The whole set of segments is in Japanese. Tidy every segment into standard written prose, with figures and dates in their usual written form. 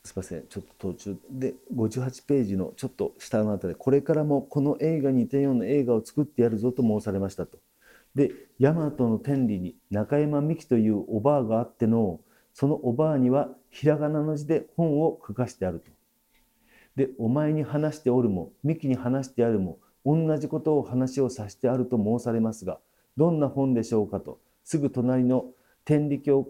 すいません、ちょっと途中で58ページのちょっと下のあたり、これからもこの映画に似たような映画を作ってやるぞと申されましたと。で、大和の天理に中山美紀というおばあがあっての、そのおばあにはひらがなの字で本を書かしてあると。で、お前に話しておるも、美紀に話してあるも、同じことを話をさせてあると申されますが、どんな本でしょうかと、すぐ隣の天理教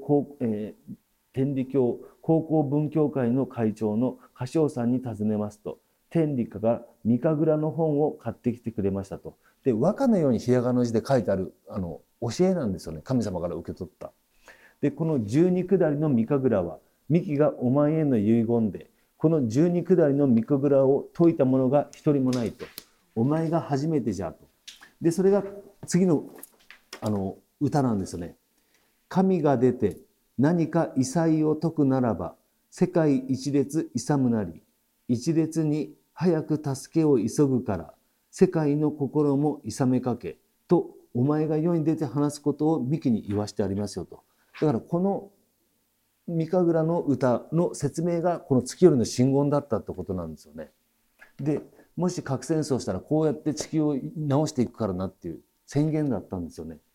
高校文教会の会長の歌唱さんに尋ねますと、天理家が三神楽の本を買ってきてくれましたと。で、和歌のようにひらがなの字で書いてある教えなんですよね。神様から受け取った。で、この十二下りの三神楽は、三木がお前への遺言で、この十二下りの三神楽を説いた者が一人もないと。お前が初めてじゃと。で、それが次の歌なんですよね。神が出て何か異彩を解くならば、世界一列勇むなり、一列に早く助けを急ぐから、世界の心も勇めかけ、とお前が世に出て話すことを幹に言わしてありますよと。だからこの三神楽の歌の説明がこの月夜の真言だったってことなんですよね。で、もし核戦争したらこうやって地球を直していくからなっていう宣言だったんですよね。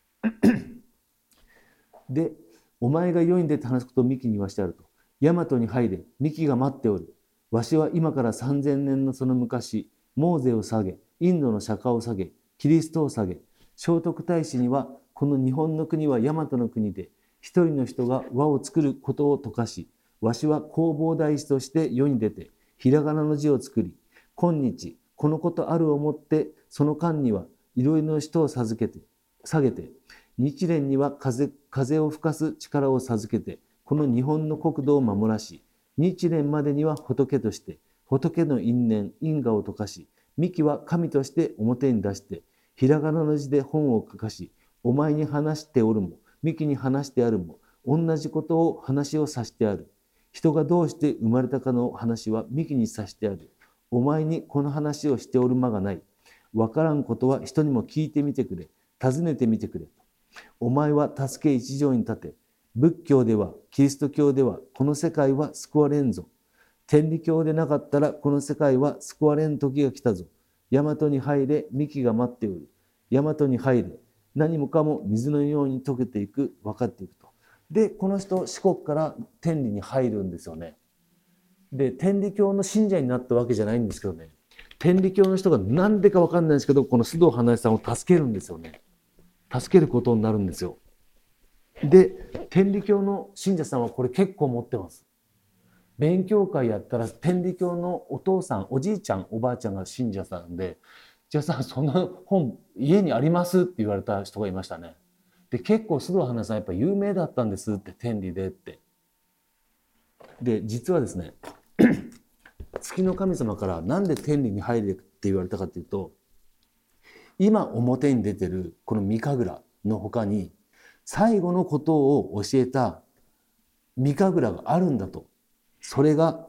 で、お前が世に出て話すことを幹に言わしてあると。大和に入れ、幹が待っておる。わしは今から3000年のその昔、モーゼを下げ、インドの釈迦を下げ、キリストを下げ、聖徳太子には、この日本の国は大和の国で、一人の人が和を作ることを説かし、わしは弘法大師として世に出て、ひらがなの字を作り、今日、このことあるをもって、その間にはいろいろの人を授けて、下げて、日蓮には風を吹かす力を授けて、この日本の国土を守らし、日蓮までには仏として、仏の因縁、因果を解かし、幹は神として表に出して、ひらがなの字で本を書かし、お前に話しておるも、幹に話してあるも、同じことを話をさしてある。人がどうして生まれたかの話は幹にさしてある。お前にこの話をしておる間がない。わからんことは人にも聞いてみてくれ。尋ねてみてくれ。お前は助け一条に立て、仏教では、キリスト教では、この世界は救われんぞ。天理教でなかったら、この世界は救われん時が来たぞ。大和に入れ、幹が待っておる。大和に入れ、何もかも水のように溶けていく、分かっていくと。で、この人、四国から天理に入るんですよね。で、天理教の信者になったわけじゃないんですけどね、天理教の人が何でか分かんないんですけど、この須藤花江さんを助けるんですよね。助けることになるんですよ。で、天理教の信者さんはこれ結構持ってます。勉強会やったら天理教のお父さん、おじいちゃん、おばあちゃんが信者さんで、じゃあさん、その本家にありますって言われた人がいましたね。で、結構須藤花さんやっぱ有名だったんですって、天理でって。で、実はですね、月の神様からなんで天理に入れって言われたかというと、今表に出てるこの三神楽の他に最後のことを教えた三神楽があるんだと。それが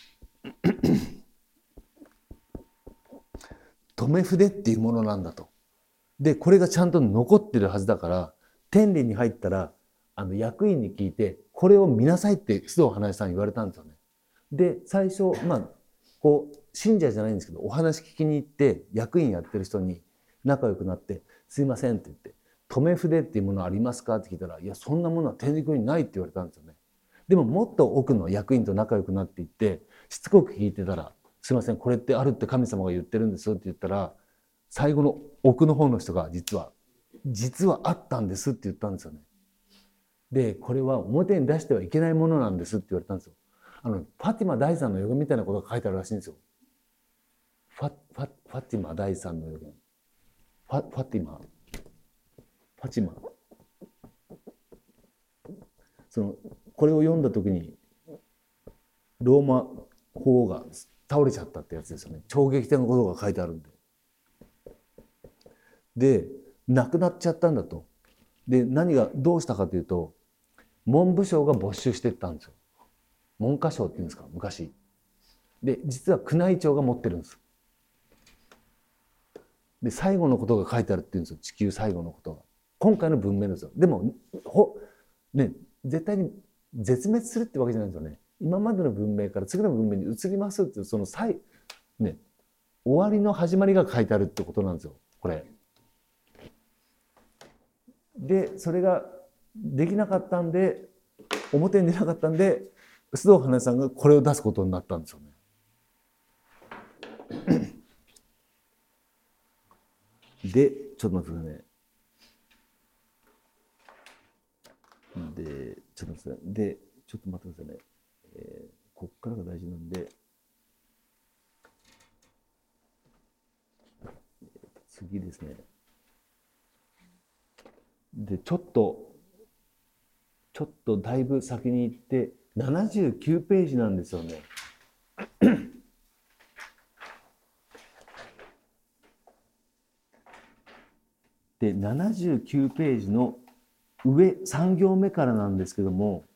留め筆っていうものなんだと。で、これがちゃんと残ってるはずだから、天理に入ったら役員に聞いてこれを見なさいって須藤花江さん言われたんですよね。で、最初こう信者じゃないんですけど、お話聞きに行って役員やってる人に仲良くなって、すいませんって言って、留め筆っていうものありますかって聞いたら、いや、そんなものは天理教にないって言われたんですよね。でももっと奥の役員と仲良くなっていって、しつこく聞いてたら、すいません、これってあるって神様が言ってるんですよって言ったら、最後の奥の方の人が実はあったんですって言ったんですよね。で、これは表に出してはいけないものなんですって言われたんですよ。ファティマ大さんの予言みたいなことが書いてあるらしいんですよ。ファティマ大さんの予言。ファティマファチマ、これを読んだ時にローマ法が倒れちゃったってやつですよね。衝撃的なことが書いてあるんで。で、亡くなっちゃったんだと。で、何がどうしたかというと、文部省が没収していったんですよ。文科省っていうんですか、昔。で、実は宮内庁が持ってるんです。で、最後のことが書いてあるっていうんですよ。地球最後のことが。今回の文明ですよ。でも絶対に絶滅するってわけじゃないんですよね。 今までの文明から次の文明に移りますっていうそのね、終わりの始まりが書いてあるってことなんですよこれ。でそれができなかったんで表に出なかったんで須藤花江さんがこれを出すことになったんですよね。でちょっと待ってくださいね。でちょっと待ってください。でちょっと待ってくださいね。こっからが大事なんで、次ですね。でちょっとだいぶ先に行って79ページなんですよね。で79ページの上3行目からなんですけども、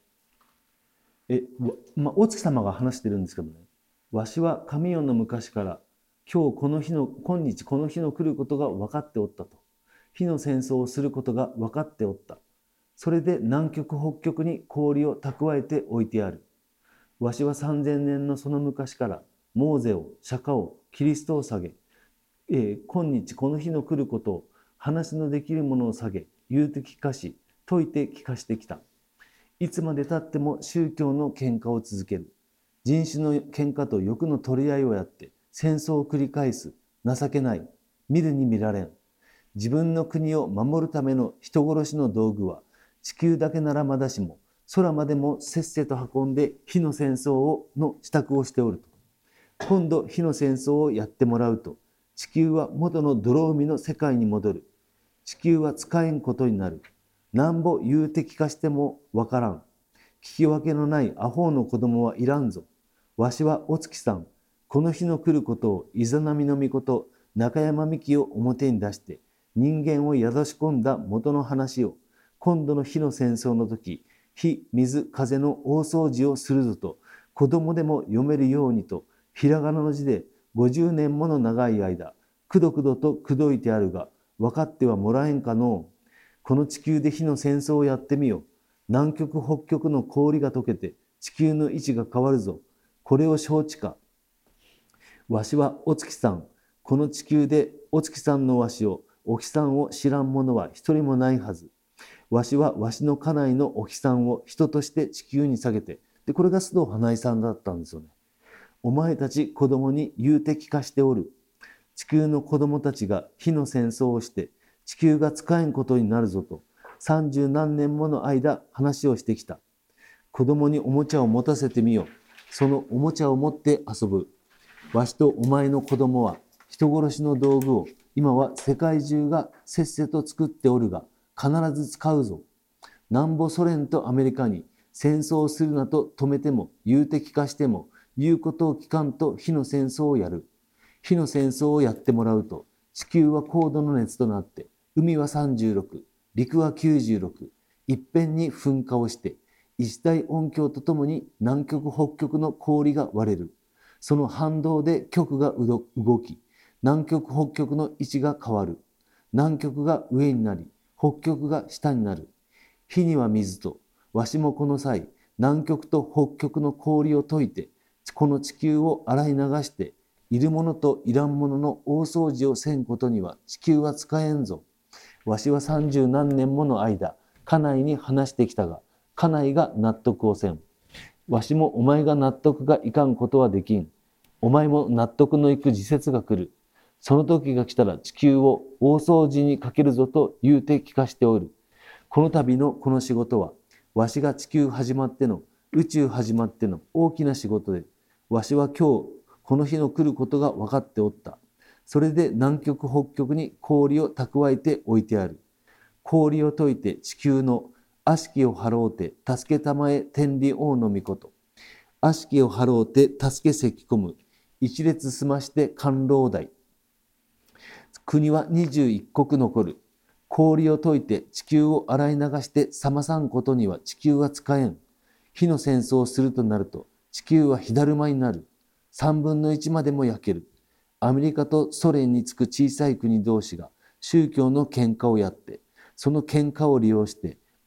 お月様が話してるんですけどね、わしは神代の昔から今日この日の来ることが分かっておったと。火の戦争をすることが分かっておった。それで南極北極に氷を蓄えておいてある。わしは3000年のその昔からモーゼを釈迦をキリストを下げ、今日この日の来ることを話のできるものを下げ言うて聞かし説いて聞かしてきた。いつまでたっても宗教の喧嘩を続ける。人種の喧嘩と欲の取り合いをやって戦争を繰り返す。情けない。見るに見られん。自分の国を守るための人殺しの道具は地球だけならまだしも空までもせっせと運んで火の戦争の支度をしておると。今度火の戦争をやってもらうと地球は元の泥海の世界に戻る。地球は使えんことになる。なんぼ有敵化してもわからん。聞き分けのないアホの子供はいらんぞ。わしはお月さん、この日の来ることをイザナミの御事、中山美紀を表に出して、人間を宿し込んだ元の話を、今度の火の戦争の時、火、水、風の大掃除をするぞと、子供でも読めるようにと、ひらがなの字で50年もの長い間、くどくどとくどいてあるが、分かってはもらえんかのう。この地球で火の戦争をやってみよう。南極北極の氷が溶けて地球の位置が変わるぞ。これを承知か。わしはお月さん。この地球でお月さんのわしを、お日さんを知らん者は一人もないはず。わしはわしの家内のお日さんを人として地球に下げて、でこれが須藤花江さんだったんですよね。お前たち子供に有敵化しておる。地球の子供たちが火の戦争をして地球が使えんことになるぞと30何年もの間話をしてきた。子供におもちゃを持たせてみよ。そのおもちゃを持って遊ぶ。わしとお前の子供は人殺しの道具を今は世界中がせっせと作っておるが必ず使うぞ。なんぼソ連とアメリカに戦争をするなと止めても有敵化しても言うことを聞かんと火の戦争をやる。火の戦争をやってもらうと地球は高度の熱となって海は36、陸は96、いっぺんに噴火をして一大音響とともに南極北極の氷が割れる。その反動で極が動き南極北極の位置が変わる。南極が上になり北極が下になる。火には水と、わしもこの際南極と北極の氷を解いてこの地球を洗い流しているものといらんものの大掃除をせんことには地球は使えんぞ。わしは30何年もの間家内に話してきたが家内が納得をせん。わしもお前が納得がいかんことはできん。お前も納得のいく時節が来る。その時が来たら地球を大掃除にかけるぞと言うて聞かしておる。この度のこの仕事はわしが地球始まっての宇宙始まっての大きな仕事で、わしは今日この日の来ることが分かっておった。それで南極北極に氷を蓄えておいてある。氷を解いて地球の悪しきを払うて助けたまえ天理王の御事。悪しきを払うて助けせき込む。一列済まして官老大。国は21国残る。氷を解いて地球を洗い流して冷まさんことには地球は使えん。火の戦争をするとなると地球は火だるまになる。3分の1までも焼ける。アメリカとソ連につく小さい国同士が宗教の喧嘩をやって、その喧嘩を利用して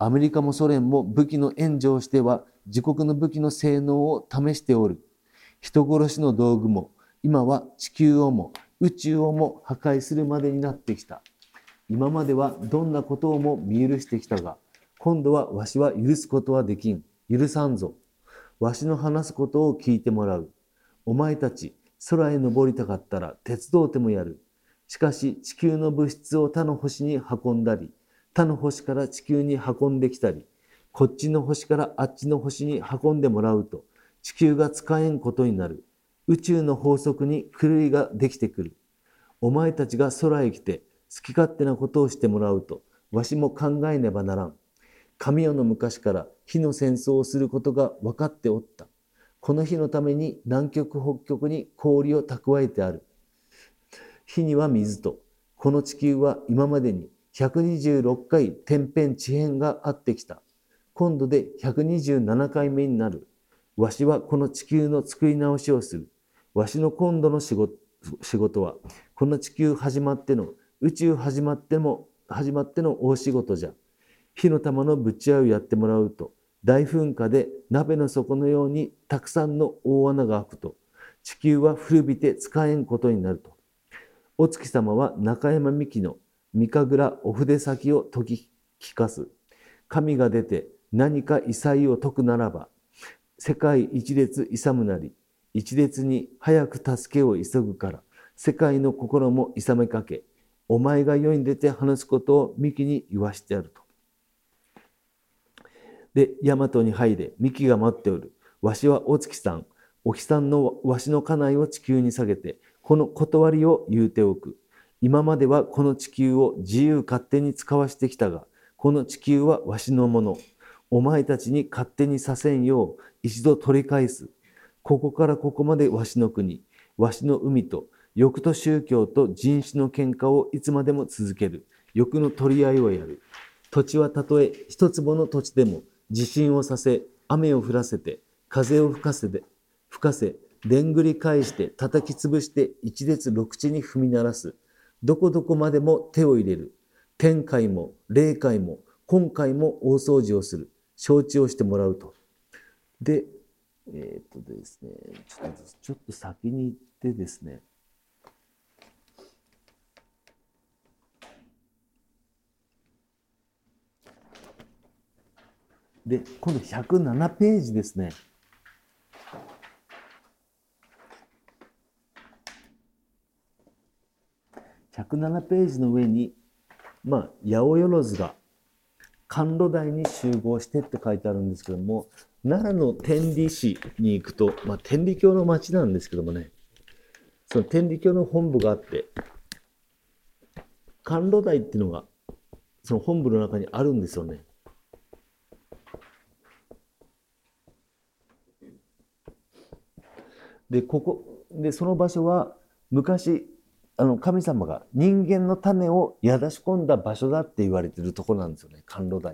アメリカもソ連も武器の援助をしては自国の武器の性能を試しておる。人殺しの道具も今は地球をも宇宙をも破壊するまでになってきた。今まではどんなことをも見許してきたが、今度はわしは許すことはできん。許さんぞ。わしの話すことを聞いてもらう。お前たち、空へ登りたかったら鉄道でもやる。しかし地球の物質を他の星に運んだり、他の星から地球に運んできたり、こっちの星からあっちの星に運んでもらうと、地球が使えんことになる。宇宙の法則に狂いができてくる。お前たちが空へ来て好き勝手なことをしてもらうと、わしも考えねばならん。神代の昔から火の戦争をすることが分かっておった。この日のために南極北極に氷を蓄えてある。火には水と、この地球は今までに126回天変地変があってきた。今度で127回目になる。わしはこの地球の作り直しをする。わしの今度の仕事は、この地球始まっての、宇宙始まっての大仕事じゃ。火の玉のぶち合いをやってもらうと、大噴火で鍋の底のようにたくさんの大穴が開くと、地球は古びて使えんことになると。お月様は中山美紀の御神楽お筆先を説き聞かす。神が出て何か異彩を説くならば、世界一列勇むなり、一列に早く助けを急ぐから、世界の心も勇めかけ、お前が世に出て話すことを美紀に言わしてやると。で、大和に入れ、美紀が待っておる。わしはお月さん、お日さんのわしの家内を地球に下げて、この断りを言うておく。今まではこの地球を自由勝手に使わしてきたが、この地球はわしのもの。お前たちに勝手にさせんよう一度取り返す。ここからここまでわしの国、わしの海と、欲と宗教と人種の喧嘩をいつまでも続ける。欲の取り合いをやる。土地はたとえ一坪の土地でも、地震をさせ、雨を降らせて、風を吹かせ、でんぐり返して叩き潰して一列六地に踏み鳴らす。どこどこまでも手を入れる。天界も霊界も今回も大掃除をする。承知をしてもらうと。で、ですね、ちょっと先に行ってですね。で、今度107ページですね。107ページの上に、八百万が甘露台に集合してって書いてあるんですけども、奈良の天理市に行くと、天理教の町なんですけどもね、その天理教の本部があって、甘露台っていうのがその本部の中にあるんですよね。で、その場所は昔、神様が人間の種をやだし込んだ場所だって言われてるところなんですよね、甘露台って。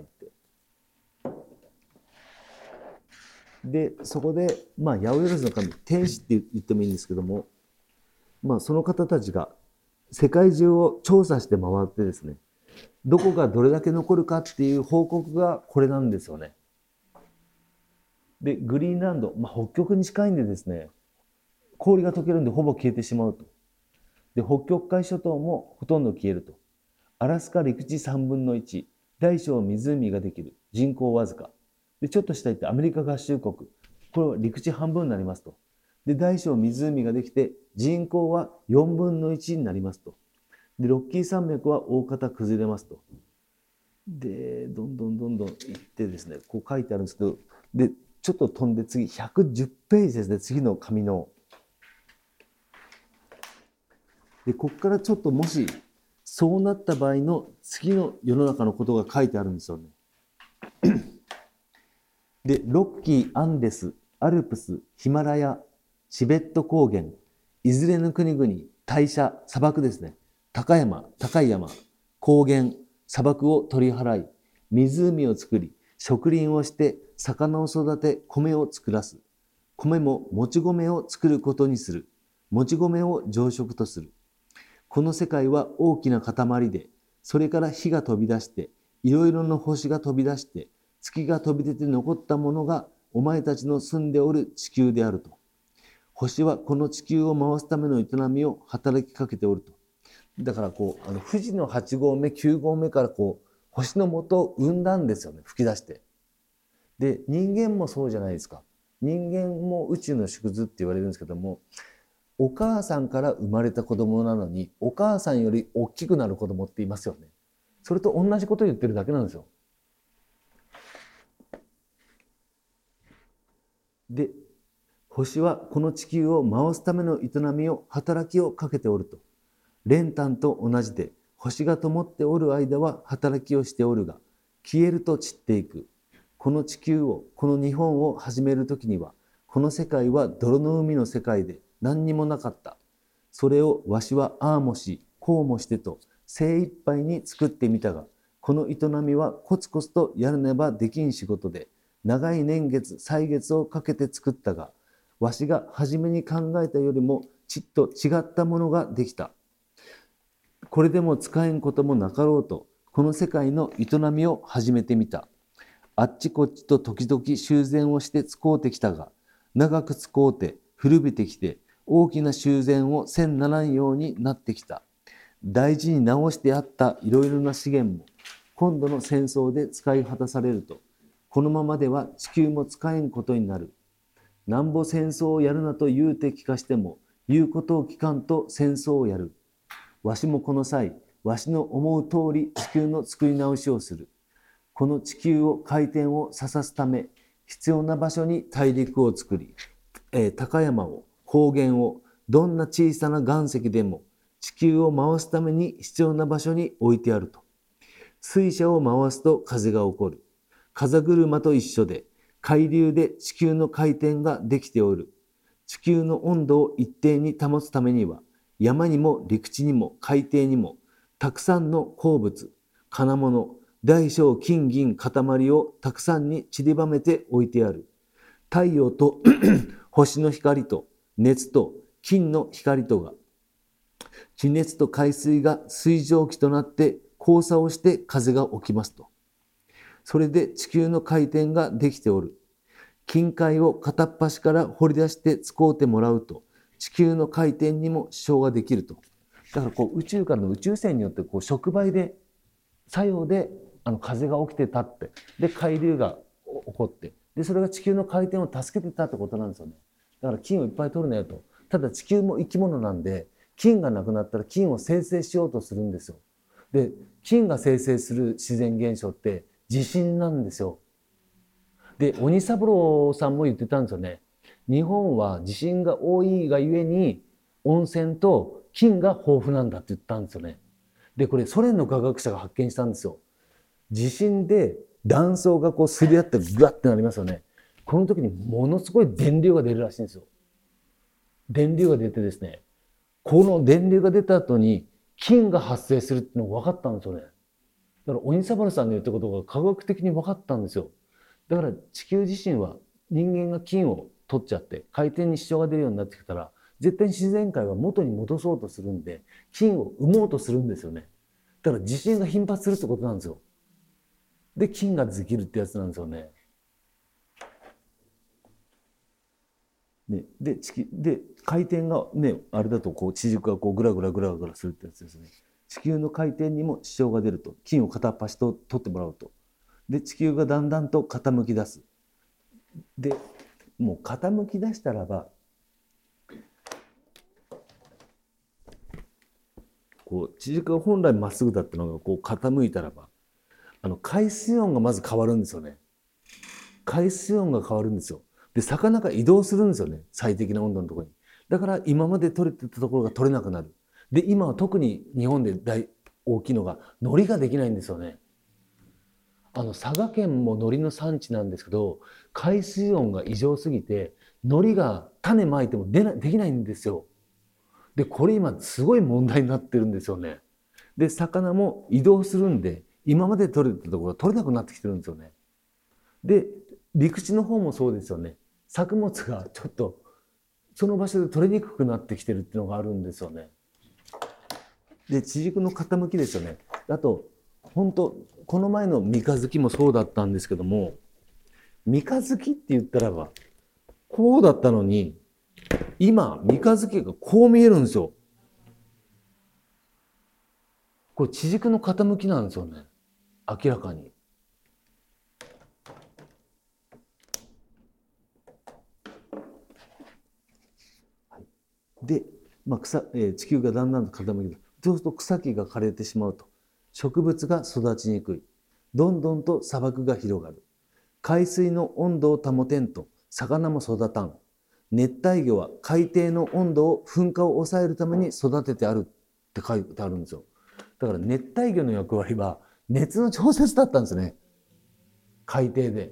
で、そこで、八百万の神、天使って言ってもいいんですけども、その方たちが世界中を調査して回ってですね、どこがどれだけ残るかっていう報告がこれなんですよね。で、グリーンランド、北極に近いんでですね、氷が溶けるんでほぼ消えてしまうと。で、北極海諸島もほとんど消えると。アラスカ陸地3分の1、大小湖ができる、人口わずか。で、ちょっと下行ってアメリカ合衆国、これは陸地半分になりますと。で、大小湖ができて人口は4分の1になりますと。で、ロッキー山脈は大方崩れますと。で、どんどん行ってですね、こう書いてあるんですけど、で、ちょっと飛んで次、110ページですね、次の紙の。で、ここからちょっともし、そうなった場合の次の世の中のことが書いてあるんですよね。で、ロッキー、アンデス、アルプス、ヒマラヤ、チベット高原、いずれの国々、大砂、砂漠ですね。高い山、高原、砂漠を取り払い、湖を作り、植林をして、魚を育て、米を作らす。米ももち米を作ることにする。もち米を常食とする。この世界は大きな塊で、それから火が飛び出して、 いろいろな星が飛び出して、月が飛び出て残ったものがお前たちの住んでおる地球であると。星はこの地球を回すための営みを働きかけておると。だからこう富士の8合目9合目からこう星の元を生んだんですよね、吹き出して。で人間もそうじゃないですか。人間も宇宙の縮図って言われるんですけども、お母さんから生まれた子供なのにお母さんより大きくなる子供っていますよね。それと同じことを言ってるだけなんですよ。で星はこの地球を回すための営みを働きをかけておると。練炭と同じで、星が灯っておる間は働きをしておるが、消えると散っていく。この地球を、この日本を始めるときには、この世界は泥の海の世界で何にもなかった。それをわしはああもし、こうもしてと精一杯に作ってみたが、この営みはコツコツとやらねばできん仕事で、長い年月、歳月をかけて作ったが、わしが初めに考えたよりもちっと違ったものができた。これでも使えんこともなかろうと、この世界の営みを始めてみた。あっちこっちと時々修繕をして使うてきたが、長く使うて古びてきて、大きな修繕をせんならんようになってきた。大事に直してあったいろいろな資源も、今度の戦争で使い果たされると、このままでは地球も使えんことになる。なんぼ戦争をやるなと言うて聞かしても、言うことを聞かんと戦争をやる。わしもこの際、わしの思う通り地球の作り直しをする。この地球を回転をささすため、必要な場所に大陸を作り、高山を、高原を、どんな小さな岩石でも地球を回すために必要な場所に置いてあると。水車を回すと風が起こる。風車と一緒で、海流で地球の回転ができておる。地球の温度を一定に保つためには、山にも陸地にも海底にもたくさんの鉱物、金物、大小金銀塊をたくさんに散りばめて置いてある。太陽と星の光と熱と金の光とが、地熱と海水が水蒸気となって交差をして風が起きますと。それで地球の回転ができておる。金塊を片っ端から掘り出して使うてもらうと、地球の回転にも支障ができると。だからこう宇宙からの宇宙線によってこう触媒で作用で風が起きてたって、で海流が起こって、でそれが地球の回転を助けてたってことなんですよね。だから金をいっぱい取るなよと。ただ地球も生き物なんで、金がなくなったら金を生成しようとするんですよ。で金が生成する自然現象って地震なんですよ。で鬼三郎さんも言ってたんですよね。日本は地震が多いがゆえに温泉と金が豊富なんだって言ったんですよね。でこれソ連の科学者が発見したんですよ。地震で断層がこうすり合ってグワッてなりますよね。この時にものすごい電流が出るらしいんですよ。電流が出てですね、この電流が出た後に金が発生するっていうのが分かったんですよね。だから鬼サバルさんの言ったことが科学的に分かったんですよ。だから地球自身は人間が金を取っちゃって回転に支障が出るようになってきたら、絶対に自然界は元に戻そうとするんで、金を生もうとするんですよね。だから地震が頻発するってことなんですよ。で金ができるってやつなんですよね。で回転がねあれだとこう地軸がこうグラグラグラグラするってやつですね。地球の回転にも支障が出ると。金を片っ端と取ってもらうと。で地球がだんだんと傾き出す。でもう傾き出したらば、こう地軸が本来まっすぐだったのがこう傾いたらば、海水温がまず変わるんですよね。海水温が変わるんですよ。で魚が移動するんですよね、最適な温度のところに。だから今まで取れてたところが取れなくなる。で今は特に日本で大きいのが海苔ができないんですよね。佐賀県も海苔の産地なんですけど、海水温が異常すぎて海苔が種まいてもできないんですよ。でこれ今すごい問題になってるんですよね。で魚も移動するんで今まで取れてたところが取れなくなってきてるんですよね。で陸地の方もそうですよね。作物がちょっとその場所で取れにくくなってきてるっていうのがあるんですよね。で地軸の傾きですよね。あと本当この前の三日月もそうだったんですけども、三日月って言ったらばこうだったのに、今三日月がこう見えるんですよ。これ地軸の傾きなんですよね、明らかに。で、地球がだんだんと傾き、そうすると草木が枯れてしまうと、植物が育ちにくい、どんどんと砂漠が広がる、海水の温度を保てんと魚も育たん、熱帯魚は海底の温度を噴火を抑えるために育ててあるって書いてあるんですよ。だから熱帯魚の役割は熱の調節だったんですね、海底で。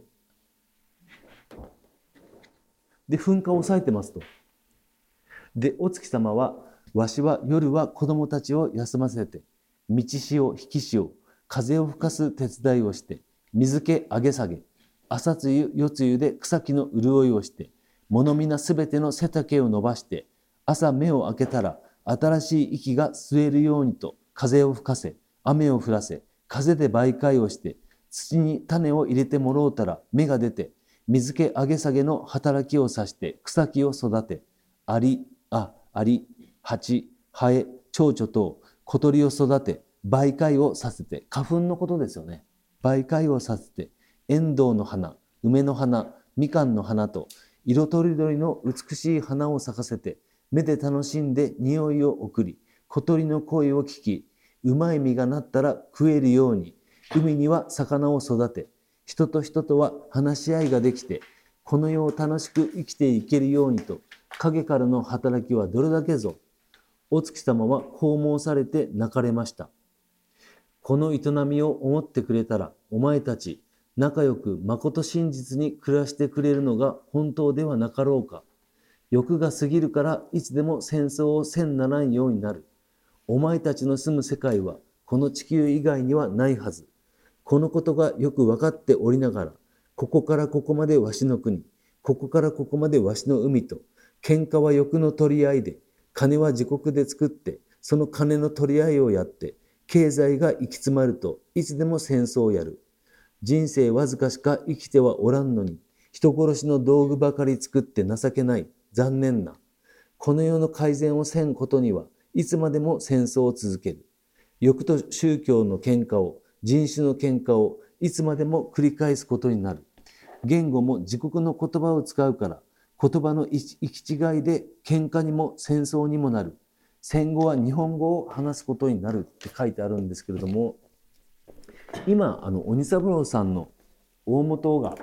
で噴火を抑えてますと。でお月様は、わしは夜は子供たちを休ませて、道潮引き潮、風を吹かす手伝いをして、水気上げ下げ、朝露夜露で草木の潤いをして、物皆すべての背丈を伸ばして、朝目を開けたら新しい息が吸えるようにと風を吹かせ、雨を降らせ、風で媒介をして、土に種を入れてもろうたら芽が出て、水気上げ下げの働きをさして草木を育て、アリ、蜂、ハエ、蝶々と小鳥を育て、媒介をさせて、花粉のことですよね。媒介をさせて、エンドウの花、梅の花、みかんの花と、色とりどりの美しい花を咲かせて、目で楽しんで匂いを送り、小鳥の声を聞き、うまい実がなったら食えるように、海には魚を育て、人と人とは話し合いができて、この世を楽しく生きていけるようにと、影からの働きはどれだけぞ。お月様は訪問されて泣かれました。この営みを思ってくれたら、お前たち仲良くまこと真実に暮らしてくれるのが本当ではなかろうか。欲が過ぎるからいつでも戦争をせんならんようになる。お前たちの住む世界はこの地球以外にはないはず。このことがよく分かっておりながら、ここからここまでわしの国、ここからここまでわしの海と、喧嘩は欲の取り合いで、金は自国で作って、その金の取り合いをやって、経済が行き詰まるといつでも戦争をやる。人生わずかしか生きてはおらんのに、人殺しの道具ばかり作って情けない、残念な。この世の改善をせんことにはいつまでも戦争を続ける。欲と宗教の喧嘩を、人種の喧嘩をいつまでも繰り返すことになる。言語も自国の言葉を使うから、言葉の行き違いで喧嘩にも戦争にもなる。戦後は日本語を話すことになるって書いてあるんですけれども、今鬼三郎さんの大元が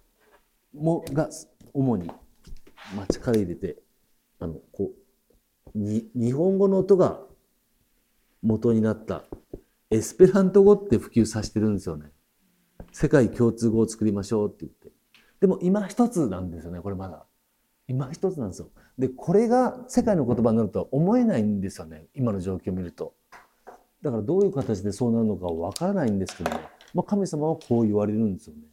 主に力入れて日本語の音が元になったエスペラント語って普及させてるんですよね。世界共通語を作りましょうって言って。でも今一つなんですよね、これまだ。今一つなんですよ。で、これが世界の言葉になるとは思えないんですよね、今の状況を見ると。だからどういう形でそうなるのかわからないんですけども、神様はこう言われるんですよね。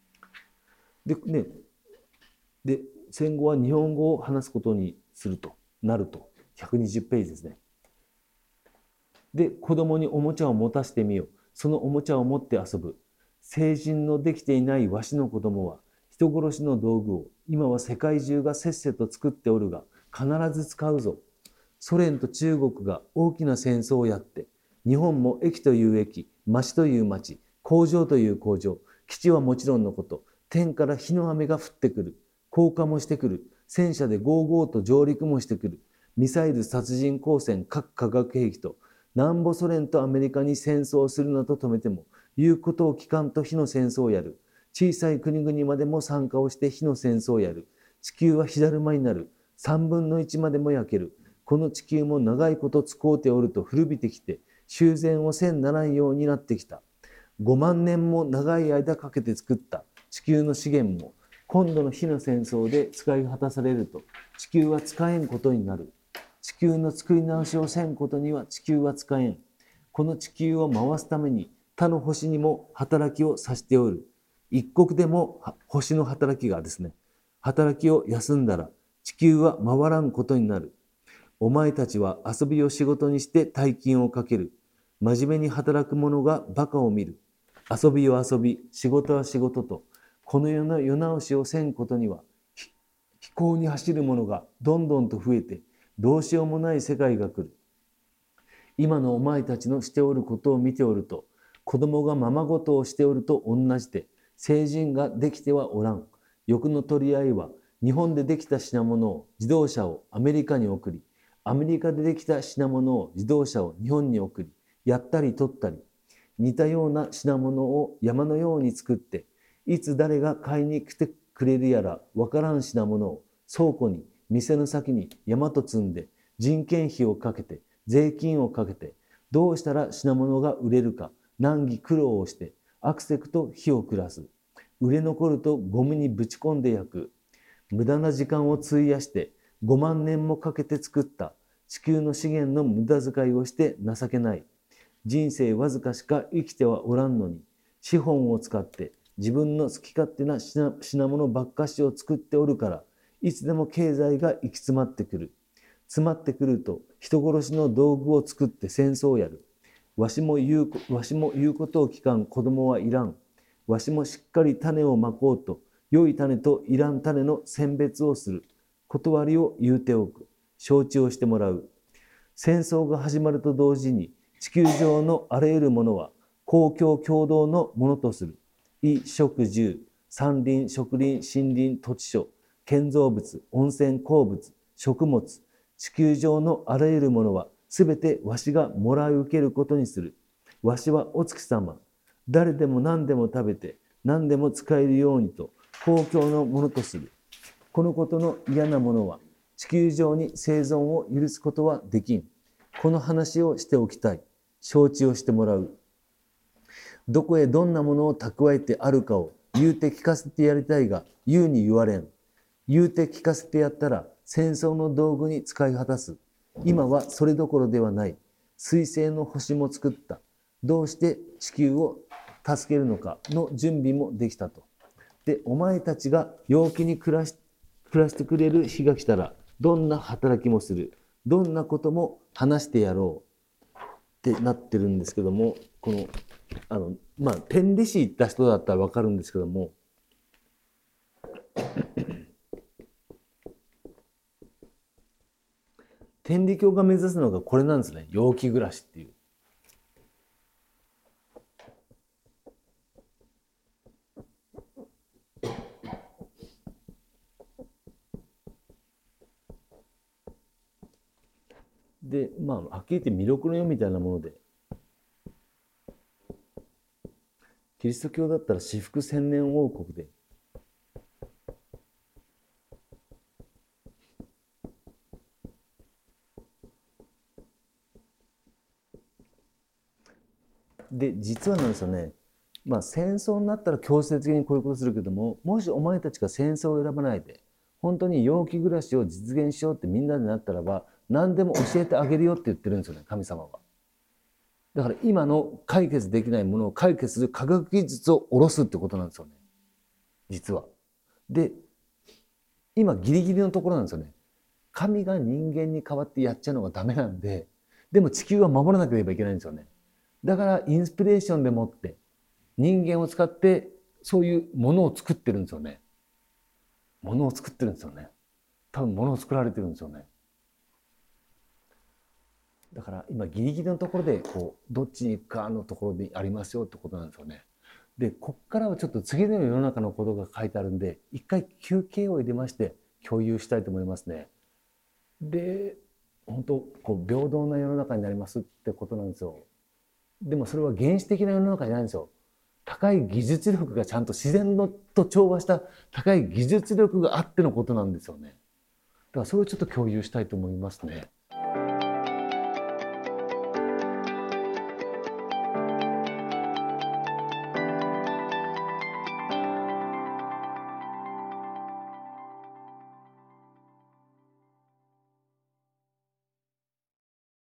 で、戦後は日本語を話すことにするとなると、120ページですね。で、子供におもちゃを持たせてみよう。そのおもちゃを持って遊ぶ。成人のできていないわしの子供は、人殺しの道具を今は世界中がせっせと作っておるが、必ず使うぞ。ソ連と中国が大きな戦争をやって、日本も駅という駅、町という町、工場という工場、基地はもちろんのこと、天から火の雨が降ってくる。降下もしてくる。戦車でゴーゴーと上陸もしてくる。ミサイル、殺人光線、核化学兵器と、南北ソ連とアメリカに戦争をするなと止めても、言うことを聞かんと火の戦争をやる。小さい国々までも参加をして火の戦争をやる。地球は火だるまになる。3分の1までも焼ける。この地球も長いこと使うておると古びてきて、修繕をせんならんようになってきた。5万年も長い間かけて作った地球の資源も、今度の火の戦争で使い果たされると、地球は使えんことになる。地球の作り直しをせんことには地球は使えん。この地球を回すために他の星にも働きをさせておる。一国でも星の働きがですね、働きを休んだら地球は回らんことになる。お前たちは遊びを仕事にして大金をかける。真面目に働く者が馬鹿を見る。 遊びは遊び、仕事は仕事と、この世の世直しをせんことには、飛行に走る者がどんどんと増えて、どうしようもない世界が来る。今のお前たちのしておることを見ておると、子供がままごとをしておると同じで、成人ができてはおらん。欲の取り合いは、日本でできた品物を、自動車をアメリカに送り、アメリカでできた品物を、自動車を日本に送り、やったり取ったり、似たような品物を山のように作って、いつ誰が買いに来てくれるやらわからん品物を倉庫に、店の先に山と積んで、人件費をかけて、税金をかけて、どうしたら品物が売れるか難儀苦労をして、アクセクと火を暮らす。売れ残るとゴミにぶち込んで焼く。無駄な時間を費やして5万年もかけて作った地球の資源の無駄遣いをして情けない。人生わずかしか生きてはおらんのに、資本を使って自分の好き勝手な品物ばっかしを作っておるから、いつでも経済が行き詰まってくる。詰まってくると人殺しの道具を作って戦争をやる。わしも言うことを聞かん子供はいらん。わしもしっかり種をまこうと、良い種といらん種の選別をする。断りを言うておく。承知をしてもらう。戦争が始まると同時に、地球上のあらゆるものは公共共同のものとする。衣食住、山林、植林、森林、土地所、建造物、温泉鉱物、食物、地球上のあらゆるものはすべてわしがもらい受けることにする。わしはお月様。誰でも何でも食べて何でも使えるようにと公共のものとする。このことの嫌なものは地球上に生存を許すことはできん。この話をしておきたい。承知をしてもらう。どこへどんなものを蓄えてあるかを言うて聞かせてやりたいが、言うに言われん。言うて聞かせてやったら戦争の道具に使い果たす。今はそれどころではない。水星の星も作った。どうして地球を助けるのかの準備もできたと。で、お前たちが陽気に暮らしてくれる日が来たら、どんな働きもする。どんなことも話してやろうってなってるんですけども、この天理市行った人だったらわかるんですけども、天理教が目指すのがこれなんですね。陽気暮らしっていう。で、はっきり言って弥勒の世みたいなもので、キリスト教だったら至福千年王国で、で、実はなんですよね、戦争になったら強制的にこういうことするけども、もしお前たちが戦争を選ばないで、本当に陽気暮らしを実現しようってみんなでなったらば、何でも教えてあげるよって言ってるんですよね、神様は。だから今の解決できないものを解決する科学技術を下ろすってことなんですよね、実は。で、今ギリギリのところなんですよね。神が人間に代わってやっちゃうのがダメなんで、でも地球は守らなければいけないんですよね。だからインスピレーションでもって人間を使ってそういうものを作ってるんですよね。ものを作ってるんですよね。多分ものを作られてるんですよね。だから今ギリギリのところでどっちに行くかのところでありますよってことなんですよね。で、こっからはちょっと次の世の中のことが書いてあるんで、一回休憩を入れまして共有したいと思いますね。で、本当平等な世の中になりますってことなんですよ。でもそれは原始的な世の中じゃないんですよ。高い技術力がちゃんと自然と調和した高い技術力があってのことなんですよね。だからそれをちょっと共有したいと思いますね。